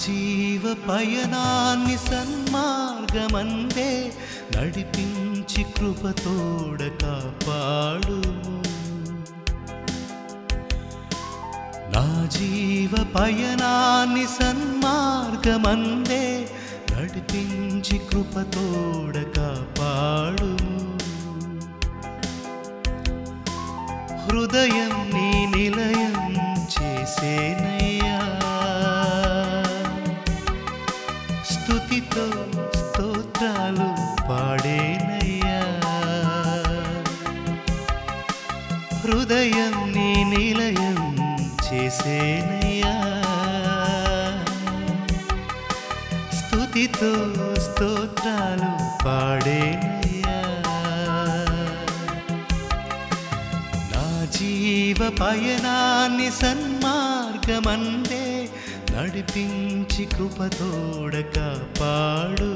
జీవ పయనాన్ని సన్మార్గమందే నడిపించి కృపతోడ కాపాడు. నా జీవ పయనాన్ని సన్మార్గమందే నడిపించి కృపతోడ కాపాడు. హృదయం నీ నిలయం చేసేనయ్యా, స్తుతితో స్తోత్రాలు పాడేనయ్యా. హృదయం నీ నిలయం చేసేనయ్యా, స్తుతితో స్తోత్రాలు పాడేనయ్యా. నా జీవ పయనాన్ని సన్మార్గమందే నడిపించి కృపతోడ కాపాడు.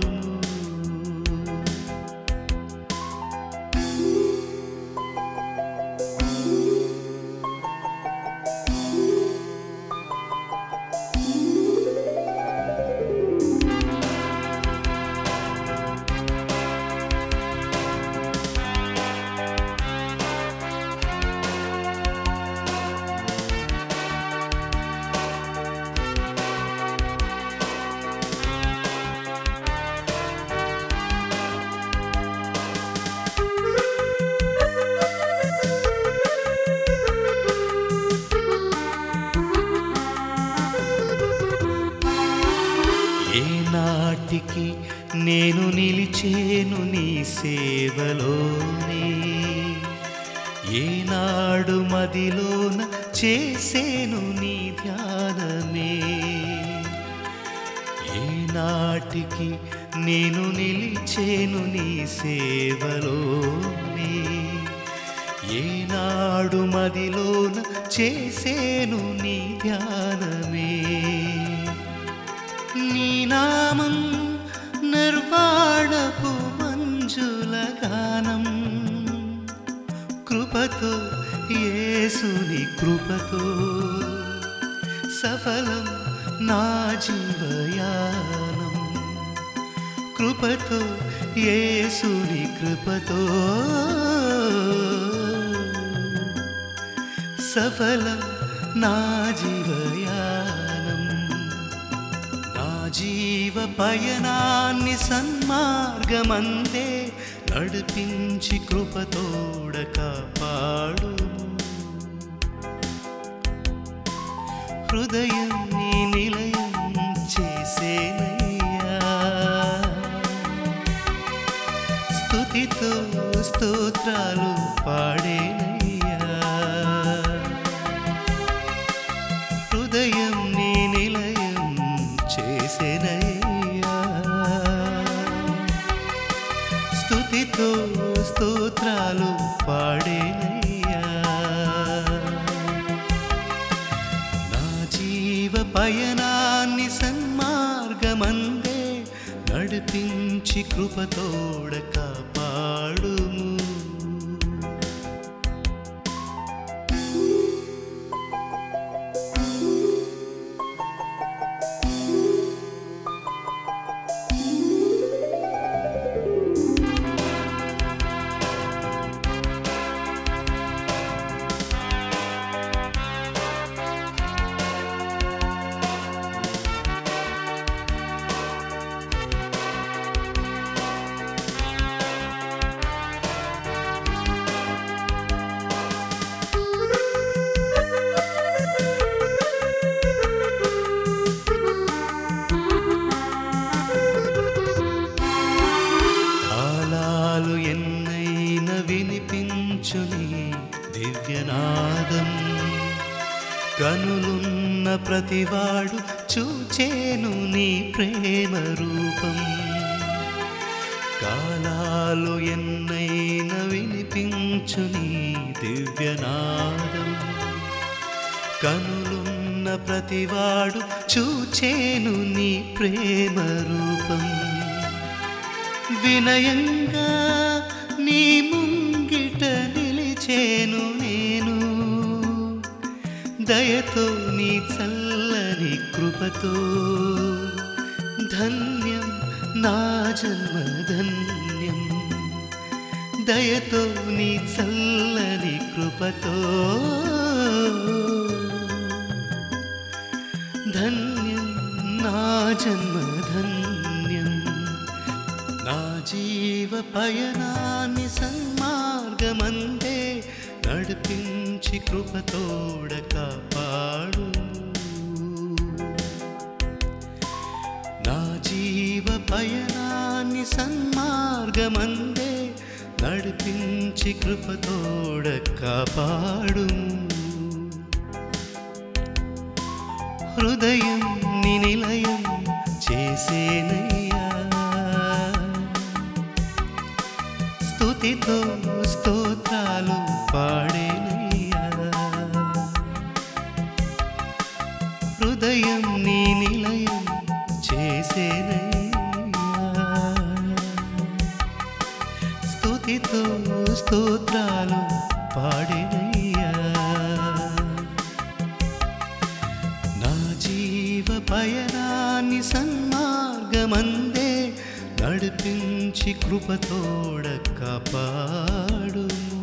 ఏనాటికి నేను నిలిచేను నీ సేవలోనే, ఏనాడు మదిలోన చేసేను నీ ధ్యానమే. ఏనాటికి నేను నిలిచేను నీ సేవలోనే, ఏనాడు మదిలోన చేసేను నీ ధ్యానమే. నీ నామం నిర్వాణపు మంజుల గానం, కృపతో యేసుని కృపతో సఫలం నా జీవయానం. కృపతో యేసుని కృపతో సఫలం నా జీవయానం. నా జీవ పయనాన్ని సన్మార్గమందే నడిపించి కృపతోడ కాపాడు. హృదయం నీ నిలయం చేసేనయ్యా, స్తుతితో స్తోత్రాలు పాడేనయ్యా. హృదయం నీ నిలయం చేసేనయ్యా, స్తుతితో స్తోత్రాలు పాడేనయ్యా. నా జీవ పయనాన్ని సన్మార్గమందే నడిపించి కృపతోడ కాపాడుము. వినిపించుని దివ్యనాదం, కనులున్న ప్రతివాడు చూచేను నీ ప్రేమ రూపం. కాలాలు ఎన్నైన వినిపించుని దివ్యనాదం, కనులున్న ప్రతివాడు చూచేను నీ ప్రేమ రూపం. వినయంగా నీ ముంగిట నిలిచేను నేను, దయతో నీ చల్లని కృపతో ధన్యం నా జన్మ ధన్యం దయతో నీ చల్లని కృపతో ధన్యం నా జన్మ ధన్యం నా జీవ పయనాన్ని సన్మార్గమందే నడిపించి కృపతోడ కాపాడు నా జీవ పయనాన్ని సన్మార్గమందే నడిపించి కృపతోడ కాపాడు హృదయం ని నిలయం చేసేనయ్యా స్తుతితో స్తోత్రాలు పాడేనయ్యా హృదయం నీ నిలయం చేసేనయ్యా స్తుతితో స్తోత్రాలు పాడేనయ్యా నా జీవ పయనాన్ని సన్మార్గమందే నడిపించి కృపతోడ కాపాడు